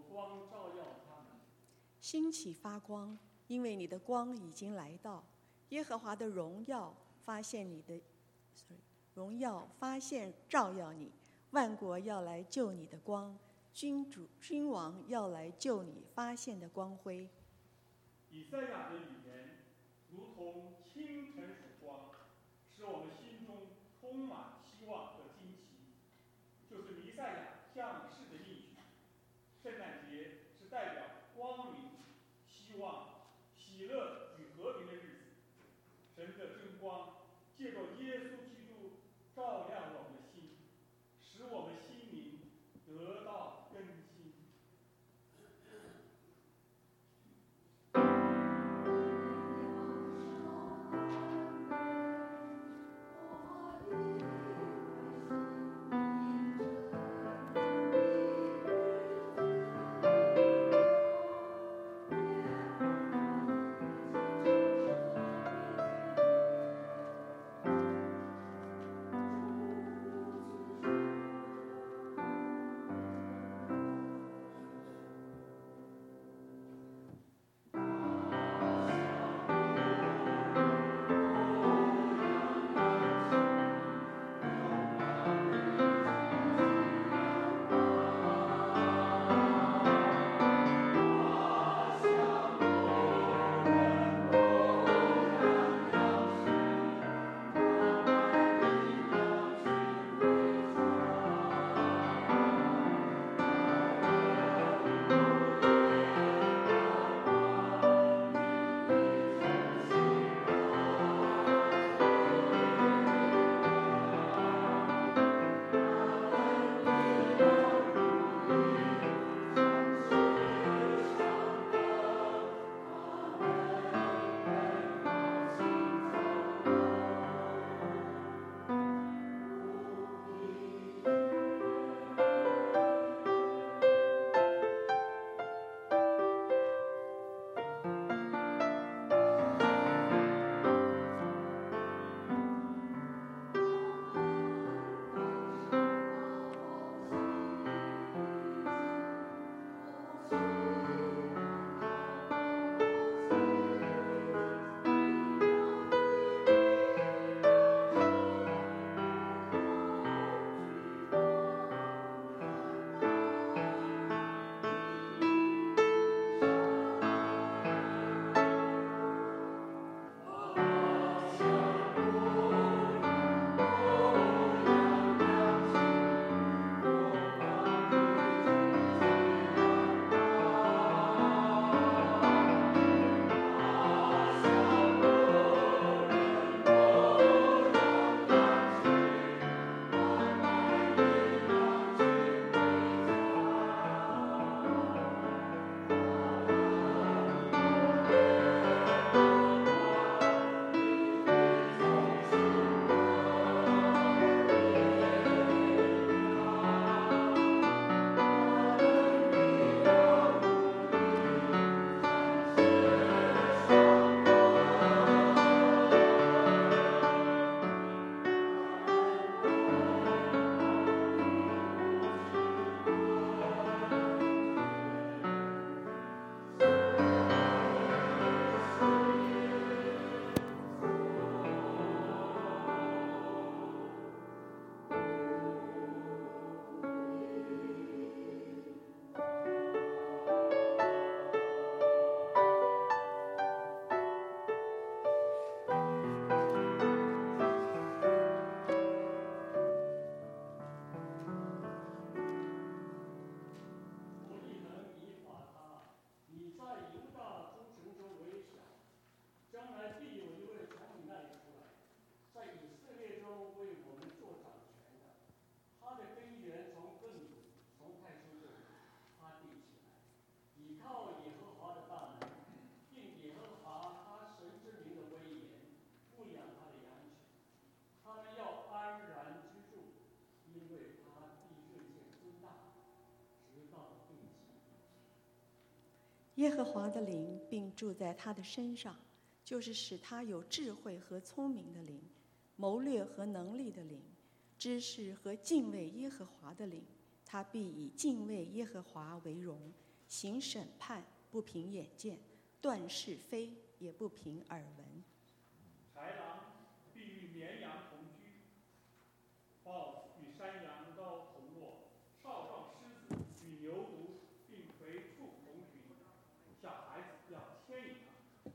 光照耀他们。 兴起发光，因为你的光已经来到。耶和华的荣耀发现照耀你，万国要来救你的光，君王要来救你发现的光辉。 以赛亚的语言如同清晨曙光，使我们心中充满希望和惊奇，就是弥赛亚降世的应许。圣诞节是代表光明、希望、喜乐与和平的日子。神的真光借着耶稣基督照亮我们的心，使我们心灵得到更新。 耶和华的灵并住在他的身上，就是使他有智慧和聪明的灵，谋略和能力的灵，知识和敬畏耶和华的灵。他必以敬畏耶和华为荣， 行审判不凭眼见，断是非也不凭耳闻。 豺狼必与绵羊同居，豹子与山羊羔同卧，少壮狮子与牛犊并肥畜同群。小孩子要牵引它。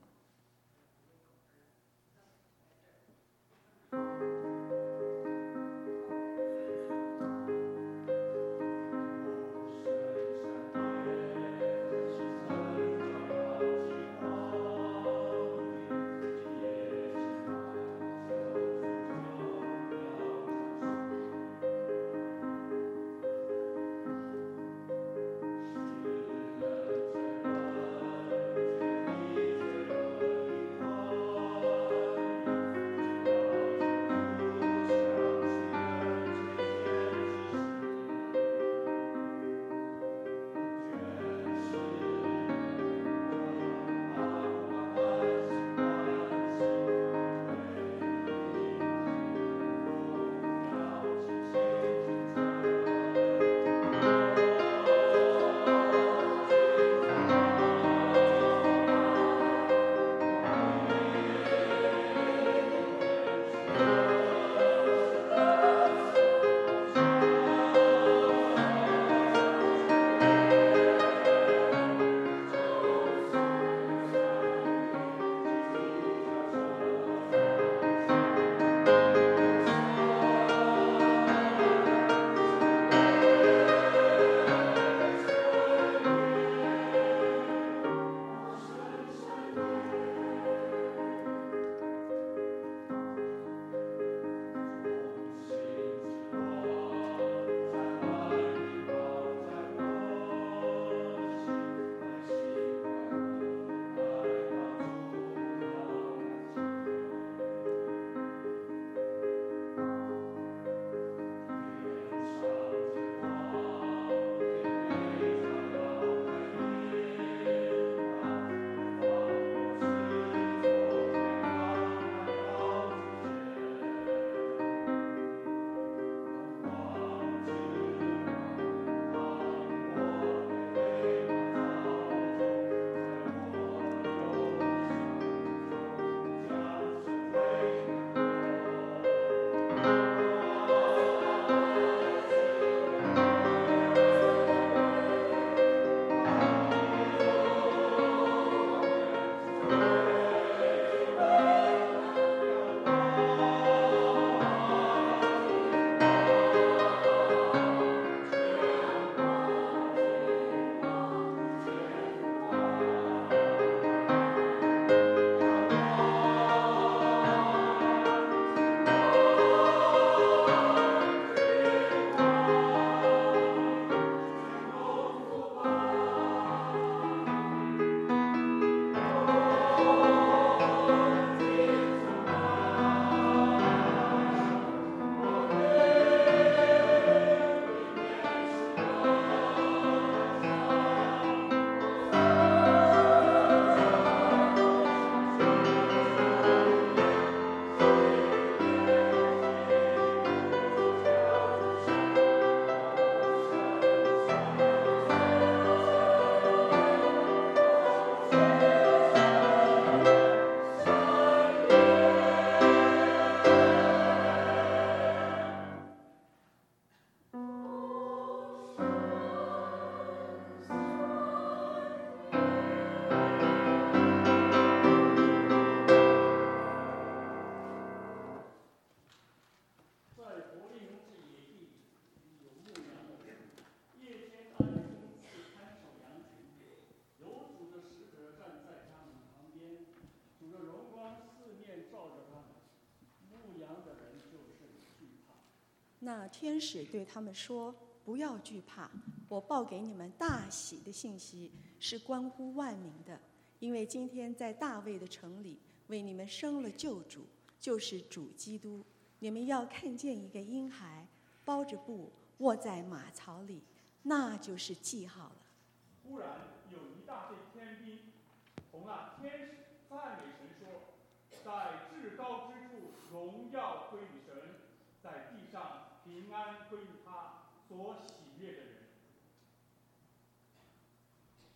那天使对他们说：“不要惧怕，我报给你们大喜的信息是关乎万民的，因为今天在大卫的城里为你们生了救主，就是主基督。你们要看见一个婴孩，包着布卧在马槽里，那就是记号了。” 忽然有一大队天兵同那天使赞美神说：“在至高之处荣耀归于神，在地上平安归于他所喜悦的人。”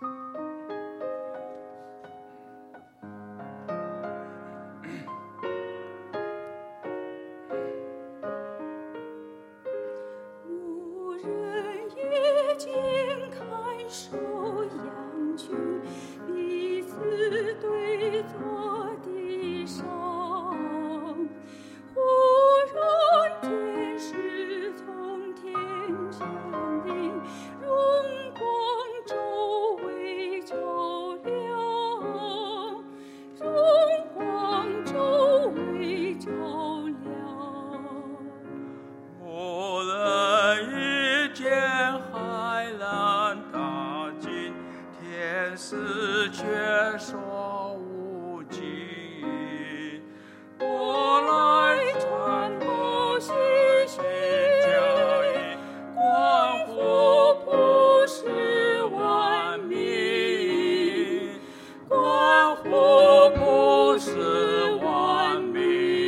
无人夜间看守羊群，彼此对坐地上。忽然天使从天降临，荣光周围照亮，荣光周围照亮。 无人遇见海浪大尽，天使却说无尽。我来传播信息教义，关乎普世万民，关乎普世万民。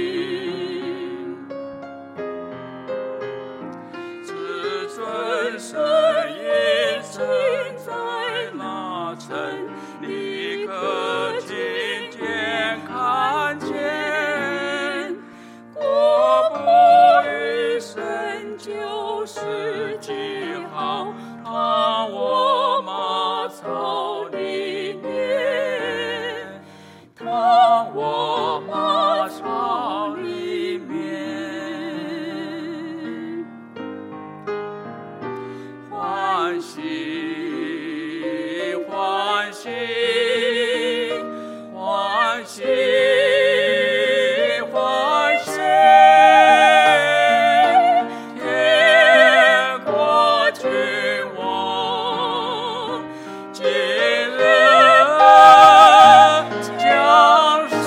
至尊神已身在那城，立刻亲眼看见，国度与神就是记号，躺我马槽里面，躺我马槽里面。欢喜，欢喜，欢喜，欢喜，天国君王今日降生。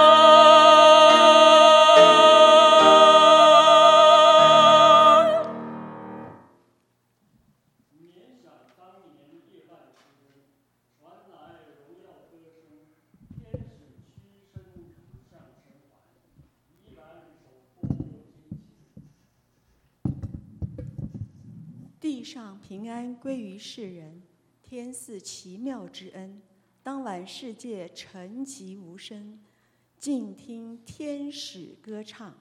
联想当年夜半时分，传来荣耀歌声，天使屈身倚上神环，依然手托金旗。 地上平安归于世人，天赐奇妙之恩。当晚世界沉寂无声，静听天使歌唱。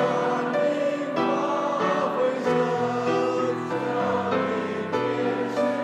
天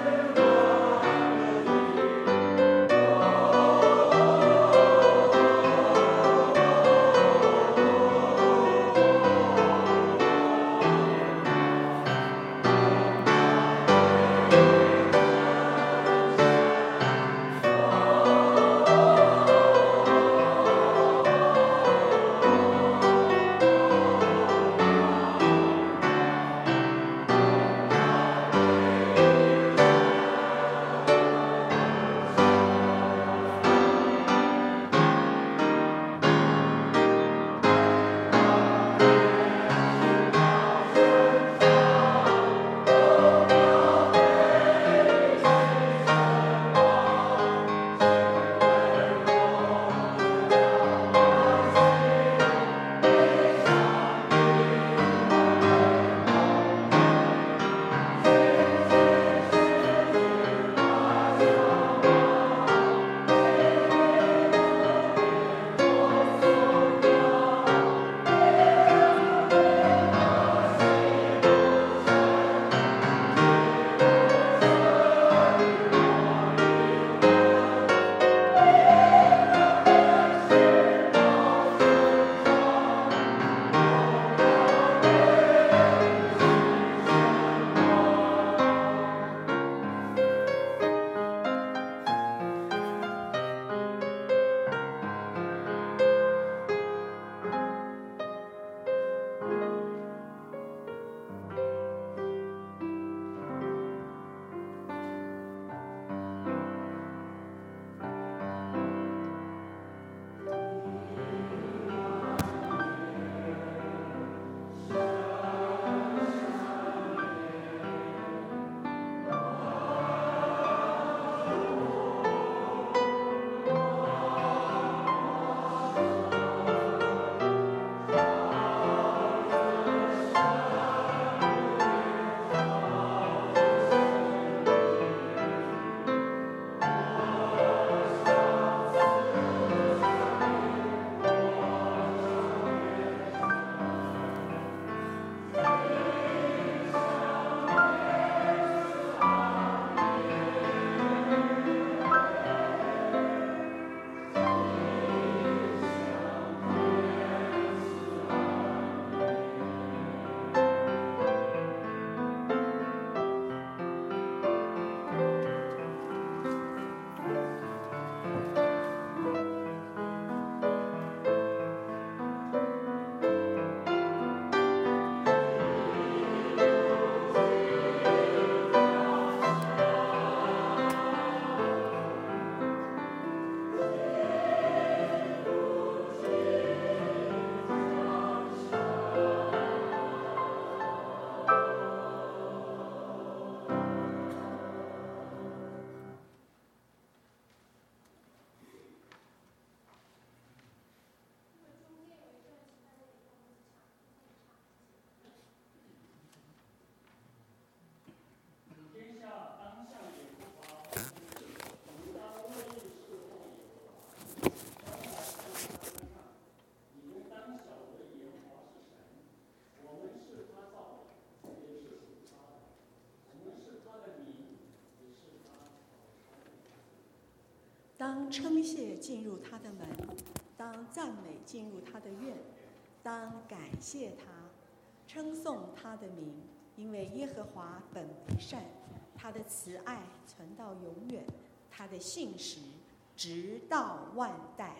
当称谢进入他的门，当赞美进入他的院，当感谢他，称颂他的名，因为耶和华本为善，他的慈爱存到永远，他的信实直到万代。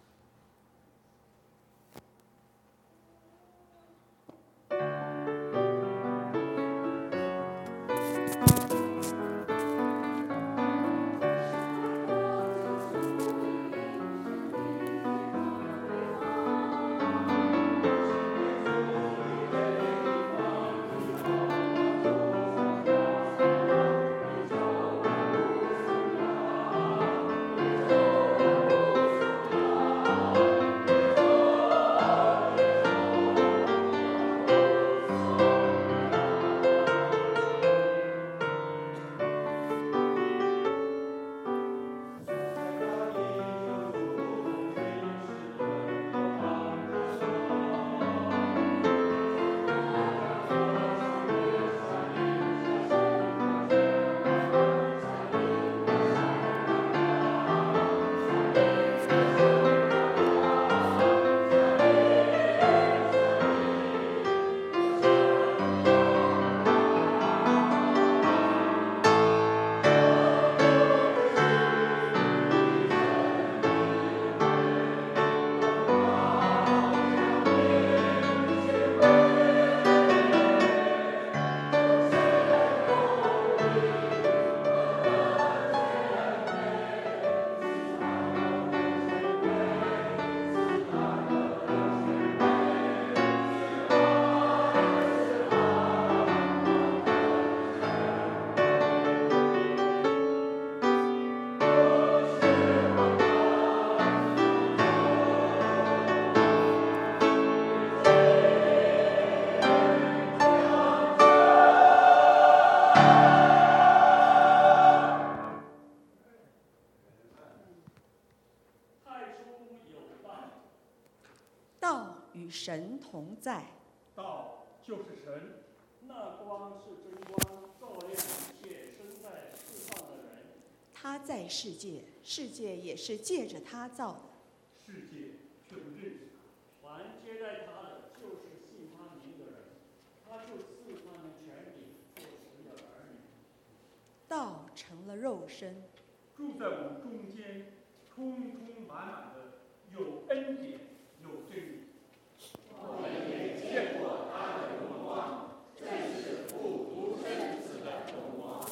神同在， 道就是神， 那光是真光，照亮一切生在世上的人。 他在世界，世界也是借着他造的。 世界却不认识他。 凡接待他的，就是信他名的人，他就赐他们权柄做神的儿女。 道成了肉身， 住在我们中间，充充满满的有恩典，有真理。 我们也见过他的荣光，正是父独生子的荣光。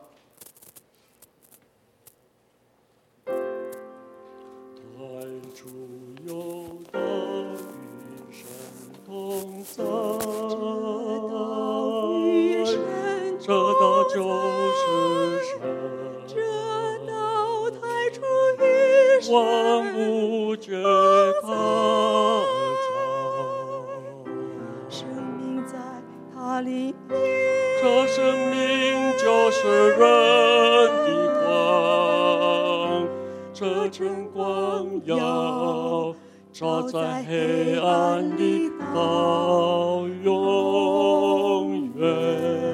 太初有道，与神同在，这道就是神， 这道太初于神， 万物皆他生命在他里面， 这生命就是人的光，这真光耀照在黑暗里到永远。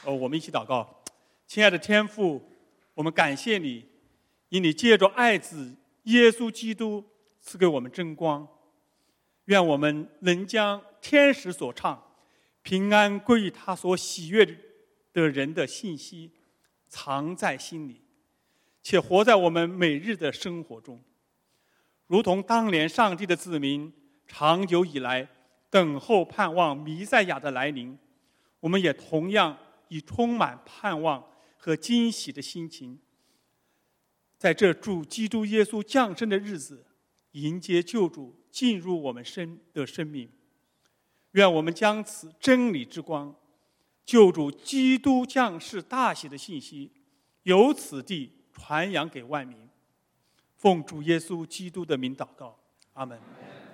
我们一起祷告。亲爱的天父，我们感谢你，因你借着爱子耶稣基督赐给我们真光。愿我们能将天使所唱平安归于他所喜悦的人的信息藏在心里，且活在我们每日的生活中，如同当年上帝的子民长久以来等候盼望弥赛亚的来临，我们也同样以充满盼望和惊喜的心情，在这主基督耶稣降生的日子，迎接救主进入我们的生命。愿我们将此真理之光，救主基督降世大喜的信息，由此地传扬给万民。奉主耶稣基督的名祷告，阿们。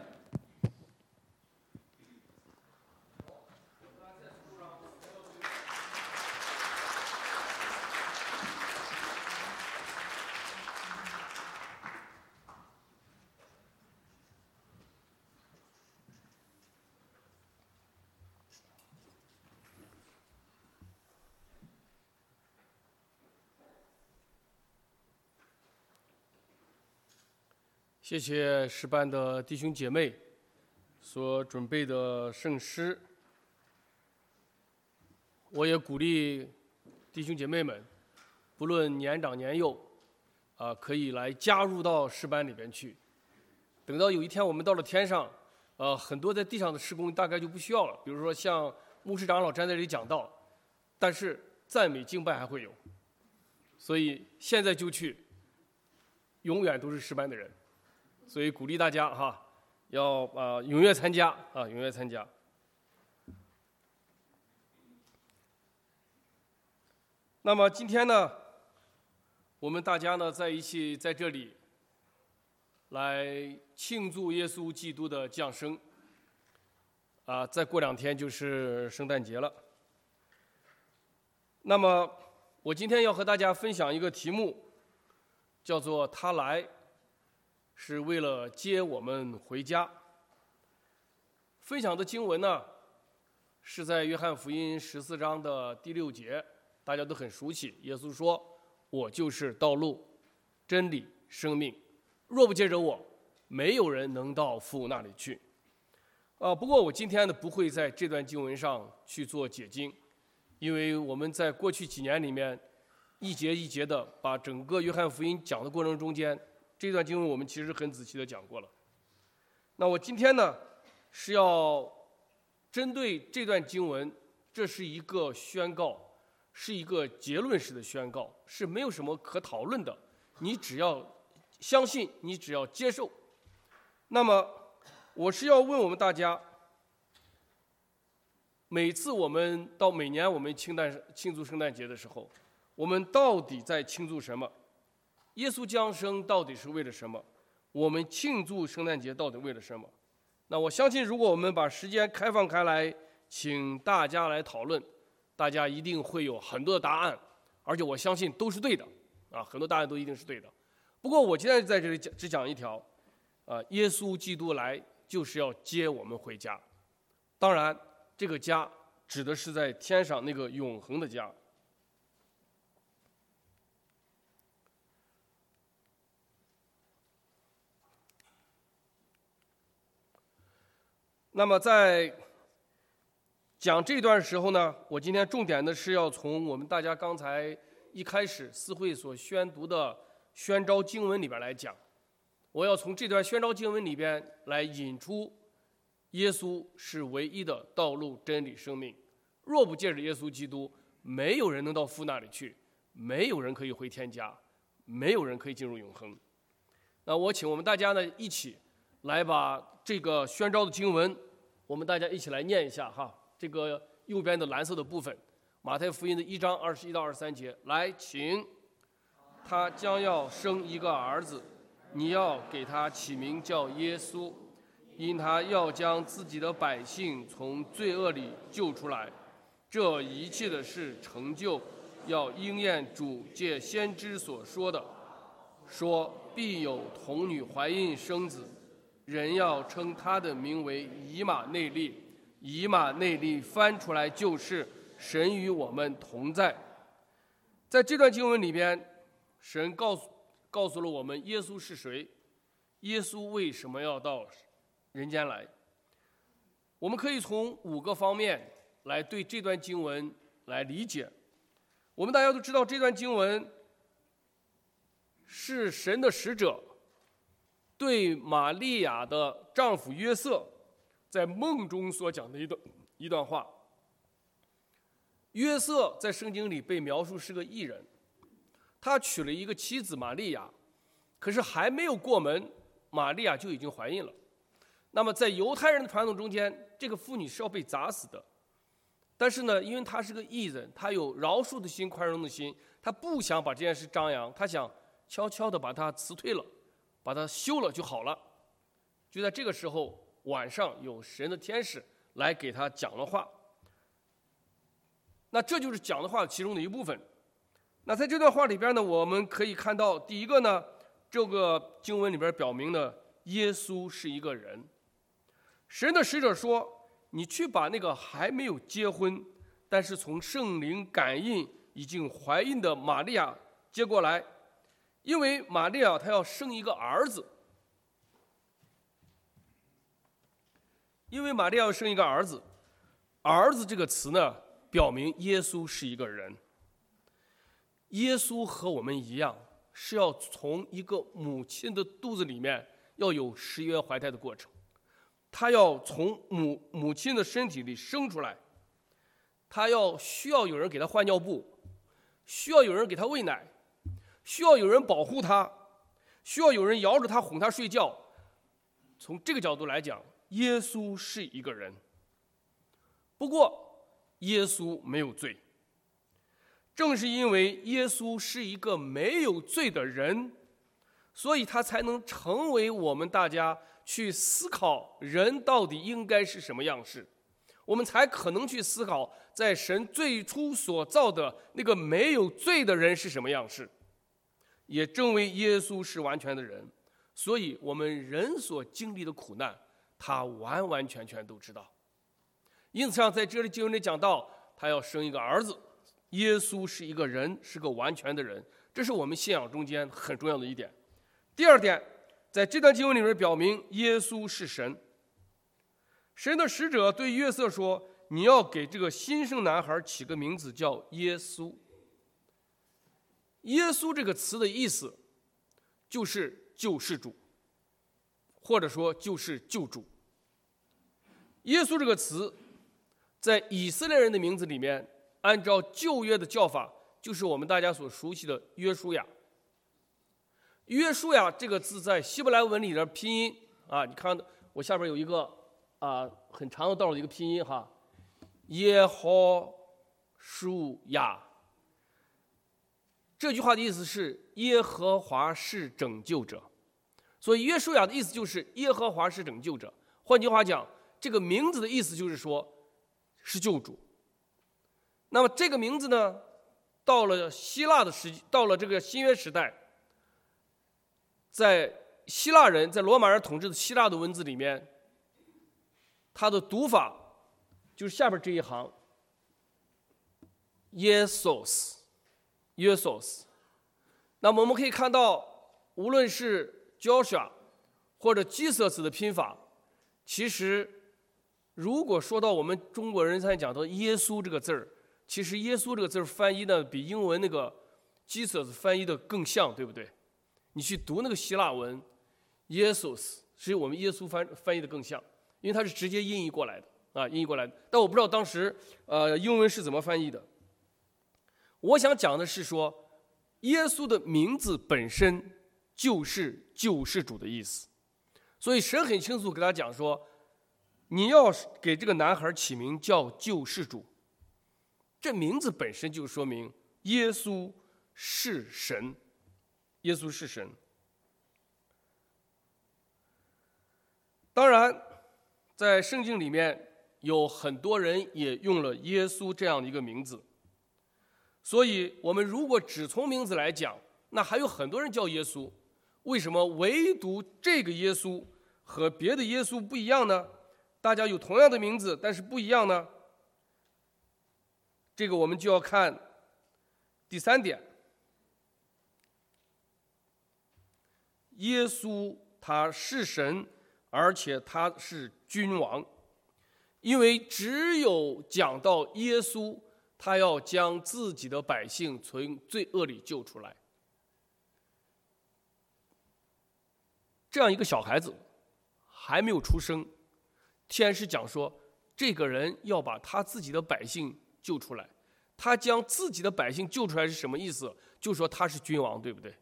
谢谢诗班的弟兄姐妹所准备的圣诗。我也鼓励弟兄姐妹们，不论年长年幼，可以来加入到诗班里边去。等到有一天我们到了天上，很多在地上的事工大概就不需要了，比如说像牧师长老站在这里讲道，但是赞美敬拜还会有。所以现在就去，永远都是诗班的人。所以鼓励大家哈，要踊跃参加啊，踊跃参加。那么今天呢，我们大家呢一起在这里来庆祝耶稣基督的降生。再过2天就是圣诞节了。那么我今天要和大家分享一个题目，叫做“他来是为了接我们回家”。分享的经文呢，是在约翰福音14章的第6节，大家都很熟悉。耶稣说：“我就是道路、真理、生命，若不借着我，没有人能到父那里去。”不过我今天呢，不会在这段经文上去做解经，因为我们在过去几年里面，一节一节的把整个约翰福音讲的过程中间，这段经文我们其实很仔细的讲过了。那我今天呢，是要针对这段经文，这是一个宣告，是一个结论式的宣告，是没有什么可讨论的。你只要相信，你只要接受。那么我是要问我们大家，每年我们庆祝圣诞节的时候，我们到底在庆祝什么？耶稣降生到底是为了什么？我们庆祝圣诞节到底为了什么？那我相信，如果我们把时间开放开来，请大家来讨论，大家一定会有很多的答案，而且我相信都是对的，很多答案都一定是对的。不过我今天在这里只讲一条，耶稣基督来就是要接我们回家。当然，这个家指的是在天上那个永恒的家。那么在讲这段时候呢，我今天重点的是要从我们大家刚才一开始司会所宣读的宣召经文里边来讲。我要从这段宣召经文里边来引出耶稣是唯一的道路、真理、生命。若不借着耶稣基督，没有人能到父那里去，没有人可以回天家，没有人可以进入永恒。那我请我们大家呢一起来把这个宣召的经文，我们大家一起来念一下哈。这个右边的蓝色的部分，马太福音的1章21到23节，来，请。他将要生一个儿子，你要给他起名叫耶稣，因他要将自己的百姓从罪恶里救出来。这一切的事成就，要应验主借先知所说的，说必有童女怀孕生子，人要称他的名为以马内利。以马内利翻出来就是神与我们同在。在这段经文里边，神告诉了我们耶稣是谁，耶稣为什么要到人间来。我们可以从5个方面来对这段经文来理解。我们大家都知道，这段经文是神的使者对玛利亚的丈夫约瑟在梦中所讲的一段话。约瑟在圣经里被描述是个义人，他娶了一个妻子玛利亚，可是还没有过门，玛利亚就已经怀孕了。那么在犹太人的传统中间，这个妇女是要被砸死的。但是呢，因为他是个义人，他有饶恕的心、宽容的心，他不想把这件事张扬，他想悄悄地把它辞退了，把它休了就好了。就在这个时候，晚上有神的天使来给他讲了话。那这就是讲的话其中的一部分。那在这段话里边呢，我们可以看到，第一个呢，这个经文里边表明了耶稣是一个人。神的使者说，你去把那个还没有结婚，但是从圣灵感应已经怀孕的玛利亚接过来，因为玛利亚她要生一个儿子。因为玛利亚要生一个儿子，儿子这个词呢，表明耶稣是一个人。耶稣和我们一样，是要从一个母亲的肚子里面要有10月怀胎的过程，他要从母亲的身体里生出来，他需要有人给他换尿布，需要有人给他喂奶，需要有人保护他，需要有人摇着他哄他睡觉。从这个角度来讲，耶稣是一个人。不过耶稣没有罪，正是因为耶稣是一个没有罪的人，所以他才能成为我们大家去思考人到底应该是什么样式，我们才可能去思考在神最初所造的那个没有罪的人是什么样式。也正为耶稣是完全的人，所以我们人所经历的苦难他完完全全都知道。因此上在这里经文里讲到，他要生一个儿子。耶稣是一个人，是个完全的人，这是我们信仰中间很重要的一点。第二点，在这段经文里面表明耶稣是神。神的使者对约瑟说，你要给这个新生男孩起个名字叫耶稣。耶稣这个词的意思就是救世主，或者说就是救主。耶稣这个词在以色列人的名字里面，按照旧约的叫法，就是我们大家所熟悉的约书亚。约书亚这个字在希伯来文里的拼音啊，你看我下边有一个很长的道的一个拼音哈，耶和书亚。这句话的意思是耶和华是拯救者，所以约书亚的意思就是耶和华是拯救者。换句话讲，这个名字的意思就是说是救主。那么这个名字呢，到了希腊的时期，到了这个新约时代，在希腊人在罗马人统治的希腊的文字里面，它的读法就是下边这一行耶稣。那么我们可以看到，无论是 Joshua 或者 Jesus 的拼法，其实如果说到我们中国人才讲到耶稣这个字儿，其实耶稣这个字儿翻译呢比英文那个 Jesus 翻译的更像，对不对？你去读那个希腊文耶稣，是我们耶稣翻译的更像，因为它是直接音译过来的音译过来的。但我不知道当时英文是怎么翻译的。我想讲的是说，耶稣的名字本身就是救世主的意思，所以神很清楚给他讲说，你要给这个男孩起名叫救世主。这名字本身就说明耶稣是神，耶稣是神。当然在圣经里面有很多人也用了耶稣这样的一个名字，所以我们如果只从名字来讲，那还有很多人叫耶稣，为什么唯独这个耶稣和别的耶稣不一样呢？大家有同样的名字但是不一样呢？ 这个我们就要看第3点，耶稣他是神，而且他是君王，因为只有讲到耶稣，他要将自己的百姓从罪恶里救出来。这样一个小孩子还没有出生，天使讲说，这个人要把他自己的百姓救出来。他将自己的百姓救出来是什么意思？就说他是君王，对不对？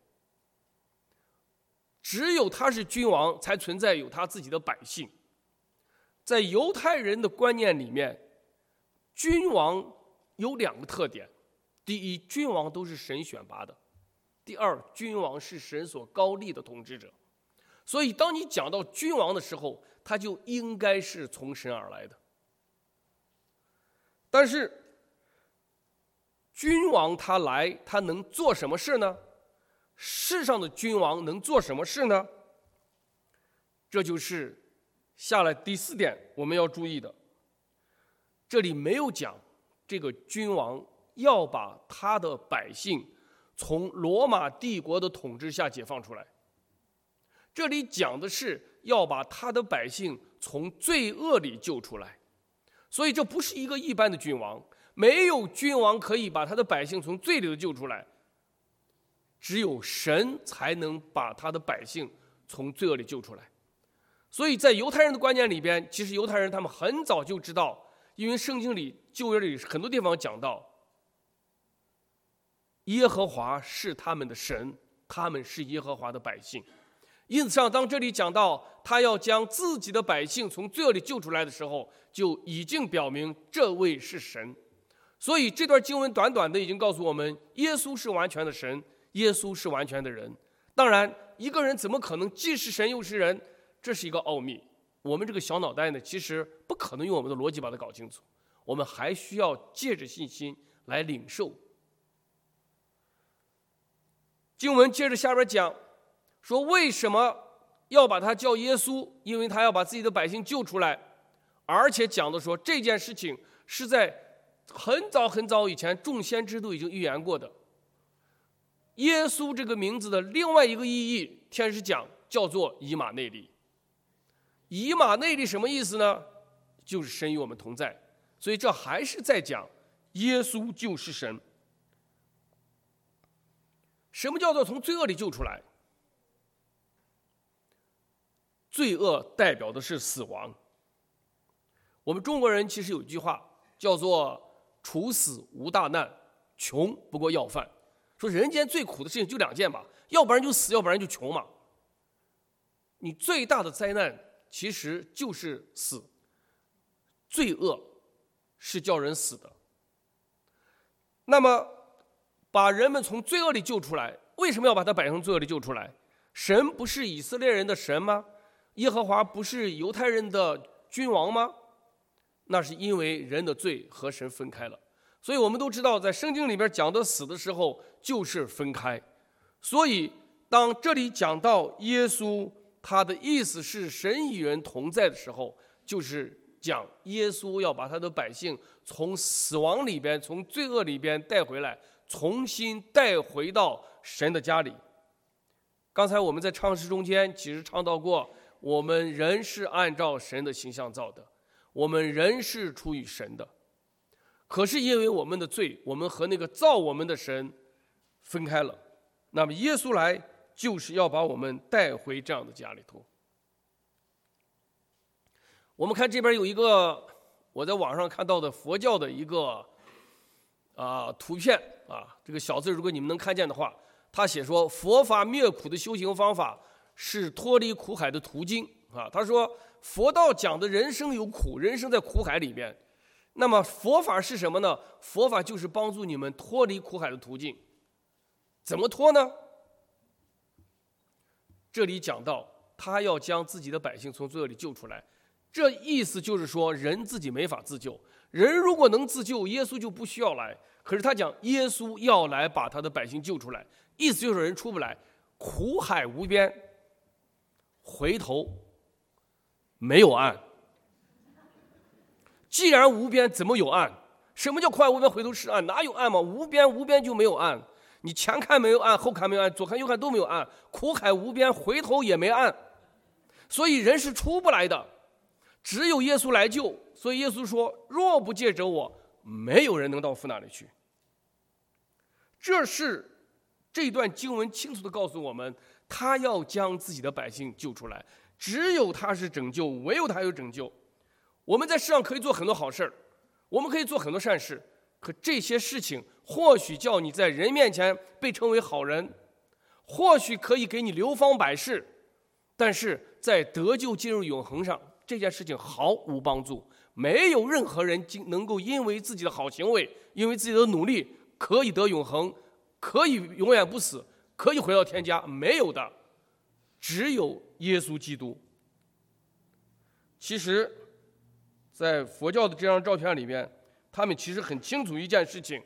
只有他是君王，才存在有他自己的百姓。在犹太人的观念里面，君王有2个特点：第一，君王都是神选拔的；第二，君王是神所高立的统治者。所以当你讲到君王的时候，他就应该是从神而来的。但是君王他来，他能做什么事呢？世上的君王能做什么事呢？这就是下来第4点我们要注意的。这里没有讲这个君王要把他的百姓从罗马帝国的统治下解放出来，这里讲的是要把他的百姓从罪恶里救出来。所以这不是一个一般的君王，没有君王可以把他的百姓从罪里救出来，只有神才能把他的百姓从罪恶里救出来。所以在犹太人的观念里边，其实犹太人他们很早就知道，因为圣经里旧约里很多地方讲到耶和华是他们的神，他们是耶和华的百姓。因此上，当这里讲到他要将自己的百姓从罪恶里救出来的时候，就已经表明这位是神。所以这段经文短短的已经告诉我们，耶稣是完全的神，耶稣是完全的人。当然，一个人怎么可能既是神又是人？这是一个奥秘。我们这个小脑袋呢，其实不可能用我们的逻辑把它搞清楚，我们还需要借着信心来领受。经文接着下边讲说，为什么要把他叫耶稣？因为他要把自己的百姓救出来，而且讲的说这件事情是在很早很早以前众先知都已经预言过的。耶稣这个名字的另外一个意义，天使讲叫做以马内利。以马内利什么意思呢？就是神与我们同在。所以这还是在讲耶稣就是神。什么叫做从罪恶里救出来？罪恶代表的是死亡。我们中国人其实有一句话叫做处死无大难，穷不过要饭。说人间最苦的事情就2件吧，要不然就死，要不然就穷嘛。你最大的灾难其实就是死，罪恶是叫人死的。那么把人们从罪恶里救出来，为什么要把他百姓从罪恶里救出来？神不是以色列人的神吗？耶和华不是犹太人的君王吗？那是因为人的罪和神分开了。所以我们都知道，在圣经里边讲的死的时候就是分开。所以当这里讲到耶稣，他的意思是神与人同在的时候，就是讲耶稣要把他的百姓从死亡里边，从罪恶里边带回来，重新带回到神的家里。刚才我们在唱诗中间其实唱到过，我们人是按照神的形象造的，我们人是出于神的。可是因为我们的罪，我们和那个造我们的神分开了。那么耶稣来就是要把我们带回这样的家里头。我们看这边有一个我在网上看到的佛教的一个图片这个小字如果你们能看见的话，他写说佛法灭苦的修行方法是脱离苦海的途径他说佛道讲的人生有苦，人生在苦海里边。那么佛法是什么呢？佛法就是帮助你们脱离苦海的途径。怎么脱呢？这里讲到他要将自己的百姓从罪恶里救出来，这意思就是说人自己没法自救，人如果能自救，耶稣就不需要来。可是他讲耶稣要来把他的百姓救出来，意思就是人出不来，苦海无边，回头没有岸。既然无边，怎么有岸？ 什么叫苦海无边回头是岸？哪有岸嘛？无边就没有岸。你前看没有岸，后看没有岸，左看右看都没有岸。苦海无边，回头也没岸。所以人是出不来的，只有耶稣来救。所以耶稣说：“若不借着我，没有人能到父那里去。”这段经文清楚地告诉我们，他要将自己的百姓救出来，只有他是拯救，唯有他有拯救。我们在世上可以做很多好事，我们可以做很多善事，可这些事情或许叫你在人面前被称为好人，或许可以给你流芳百世，但是在得救进入永恒上，这件事情毫无帮助。没有任何人能够因为自己的好行为，因为自己的努力可以得永恒，可以永远不死，可以回到天家，没有的，只有耶稣基督。其实在佛教的这张照片里面，他们其实很清楚一件事情，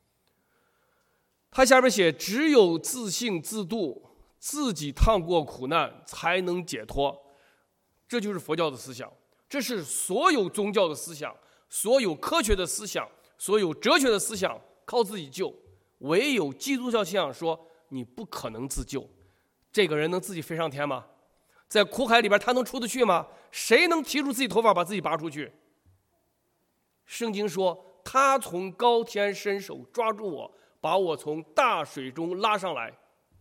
他下边写：只有自性自度，自己趟过苦难才能解脱。这就是佛教的思想，这是所有宗教的思想，所有科学的思想，所有哲学的思想，靠自己救。唯有基督教信仰说你不可能自救。这个人能自己飞上天吗？在苦海里边他能出得去吗？谁能提出自己头发把自己拔出去？圣经说他从高天伸手抓住我，把我从大水中拉上来。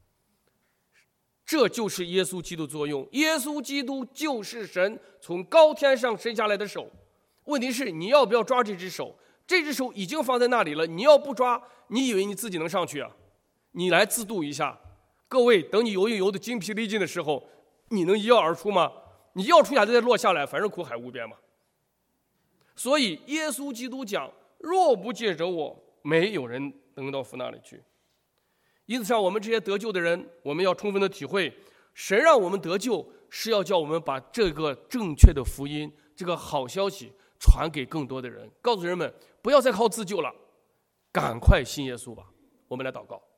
这就是耶稣基督作用。耶稣基督就是神从高天上伸下来的手。问题是你要不要抓这只手？这只手已经放在那里了，你要不抓，你以为你自己能上去啊？你来自度一下。各位，等你游泳游得精疲力尽的时候，你能一跃而出吗？你要出下再落下来，反正苦海无边嘛。所以耶稣基督讲：若不借着我，没有人能到父那里去。因此上，我们这些得救的人，我们要充分的体会，神让我们得救，是要叫我们把这个正确的福音，这个好消息传给更多的人，告诉人们不要再靠自救了，赶快信耶稣吧。我们来祷告。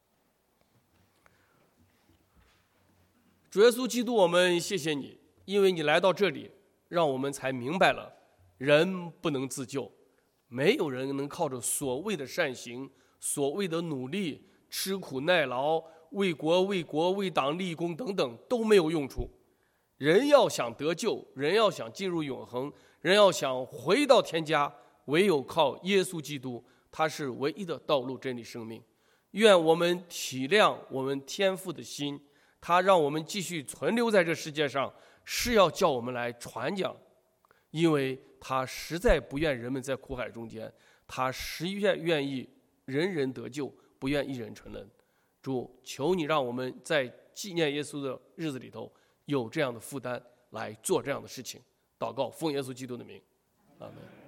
主耶稣基督，我们谢谢你，因为你来到这里，让我们才明白了人不能自救，没有人能靠着所谓的善行，所谓的努力，吃苦耐劳，为国为国为党立功等等都没有用处。人要想得救，人要想进入永恒，人要想回到天家，唯有靠耶稣基督，他是唯一的道路真理生命。愿我们体谅我们天父的心，他让我们继续存留在这世界上，是要叫我们来传讲，因为他实在不愿人们在苦海中间，他实愿意人人得救，不愿一人沉沦。主，求你让我们在纪念耶稣的日子里头有这样的负担，来做这样的事情。祷告，奉耶稣基督的名，阿们。